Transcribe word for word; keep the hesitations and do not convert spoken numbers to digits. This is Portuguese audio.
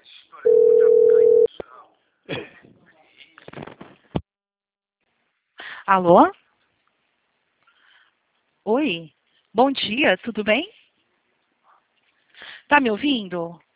Alô? Oi, bom dia, tudo bem? Tá me ouvindo?